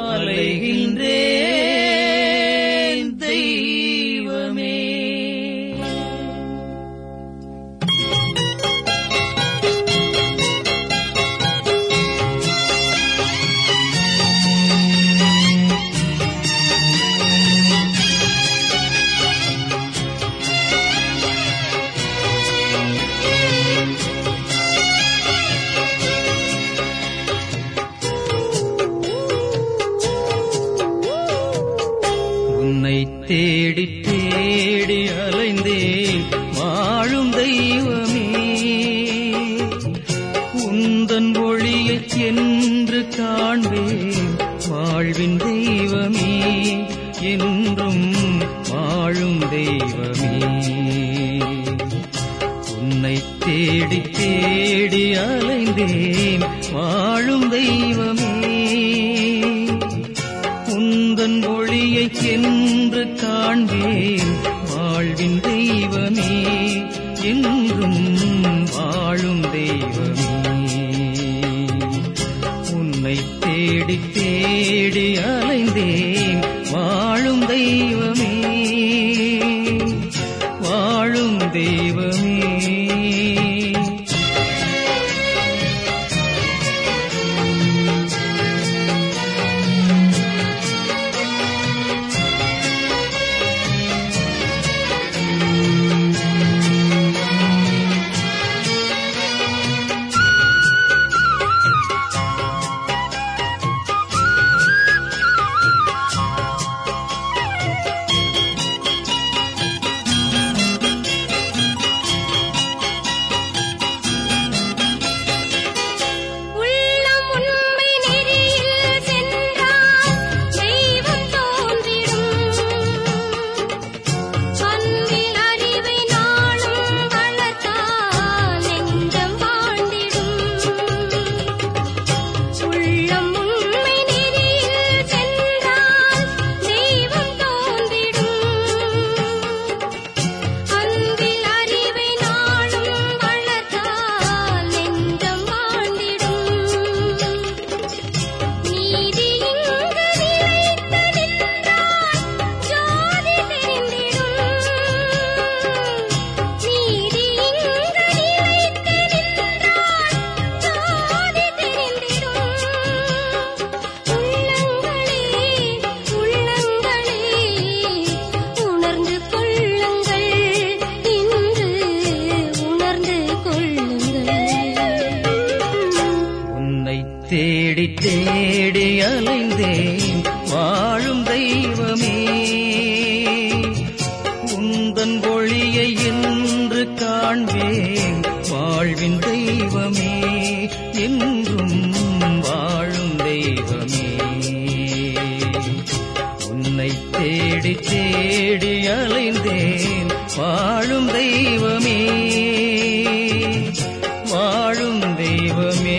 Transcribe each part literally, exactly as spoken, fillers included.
அலைகின்றேன் தெய்வமே. தேடி தேடி அலைந்தேன் வாழும் தெய்வமே, உந்தன் ஒளியை என்று காண்பேன் வாழ்வின் தெய்வமே, என்றும் வாழும் தெய்வமே. உன்னை தேடி தேடி அலைந்தேன் வாழும் தெய்வமே, உந்தன் ஒளியை என்று காண்பேன் வாழ்வின் தெய்வமே, என்றும் வாழும் தெய்வமே. உன்னை தேடி தேடி அலைந்தேன் வாழும் தெய்வமே, வாழும் தெய்வமே. தேடி தேடி அலைந்தேன் வாழும் தெய்வமே, உந்தன் ஒளியை என்று காண்பேன் வாழ்வின் தெய்வமே, என்றும் வாழும் தெய்வமே. உன்னை தேடி தேடி அலைந்தேன் வாழும் தெய்வமே, வாழும் தெய்வமே.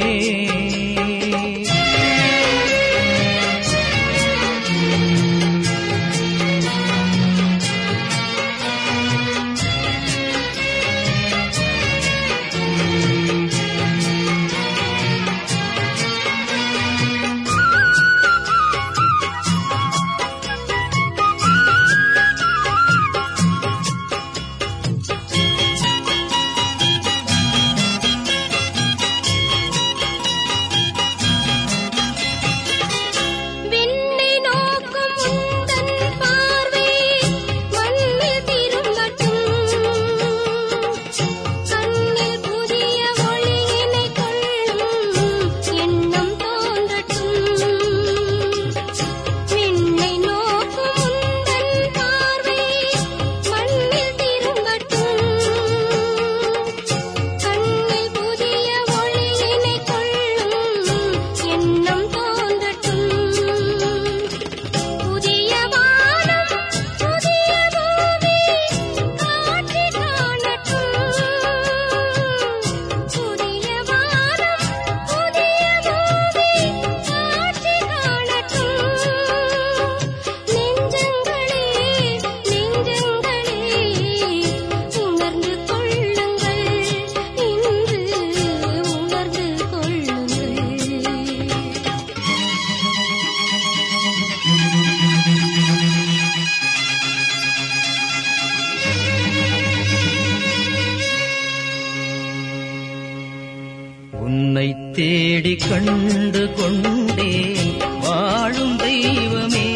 கண்டு கொண்டேன் வாழும் தெய்வமே.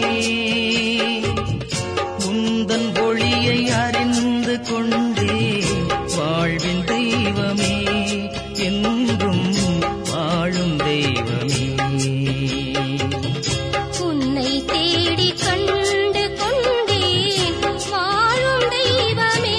உந்தன் ஒளியை அறிந்து கொண்டேன் வாழ்வின் தெய்வமே, என்றும் வாழும் தெய்வமே. உன்னை தேடி கண்டு கொண்டேன் வாழும் தெய்வமே.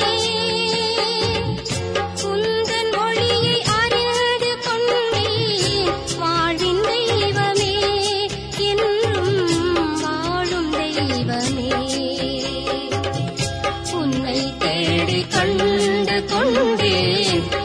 உந்தன் ஒளியை அறிந்து கொண்டேன் வாழ்வின் தெய்வமே, என்றும் வாழும் தெய்வமே. உன்னை தேடி கண்டு கொண்டேன்